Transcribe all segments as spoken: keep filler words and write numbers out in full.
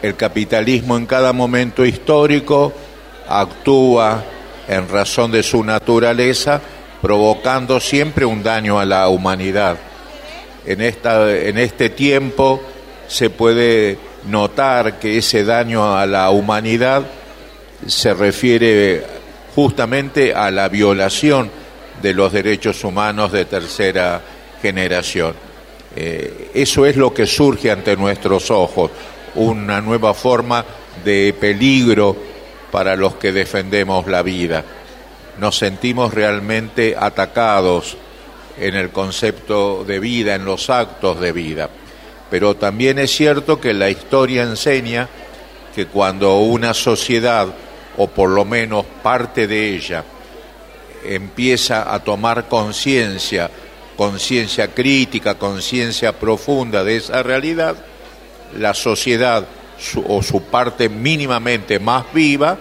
el capitalismo en cada momento histórico actúa en razón de su naturaleza, provocando siempre un daño a la humanidad. En esta, en este tiempo se puede notar que ese daño a la humanidad se refiere justamente a la violación de los derechos humanos de tercera generación. Eh, eso es lo que surge ante nuestros ojos, una nueva forma de peligro para los que defendemos la vida. Nos sentimos realmente atacados en el concepto de vida, en los actos de vida. Pero también es cierto que la historia enseña que cuando una sociedad, o por lo menos parte de ella, empieza a tomar conciencia, conciencia crítica, conciencia profunda de esa realidad, la sociedad, su, o su parte mínimamente más viva,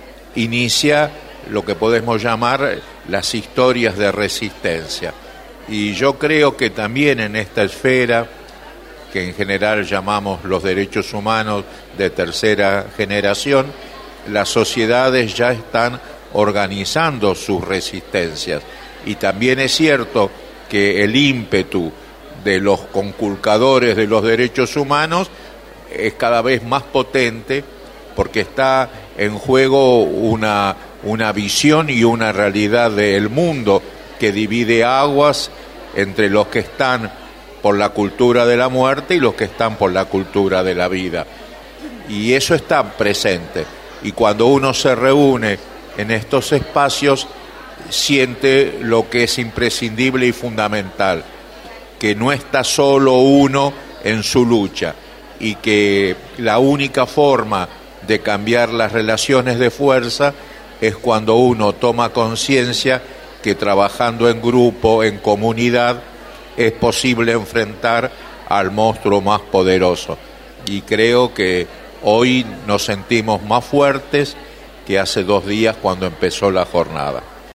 inicia lo que podemos llamar las historias de resistencia. Y yo creo que también en esta esfera, que en general llamamos los derechos humanos de tercera generación, las sociedades ya están organizando sus resistencias. Y también es cierto que el ímpetu de los conculcadores de los derechos humanos es cada vez más potente, porque está en juego una, una visión y una realidad del mundo que divide aguas entre los que están por la cultura de la muerte y los que están por la cultura de la vida. Y eso está presente. Y cuando uno se reúne en estos espacios, siente lo que es imprescindible y fundamental, que no está solo uno en su lucha, y que la única forma de cambiar las relaciones de fuerza es cuando uno toma conciencia que trabajando en grupo, en comunidad, es posible enfrentar al monstruo más poderoso. Y creo que hoy nos sentimos más fuertes que hace dos días cuando empezó la jornada.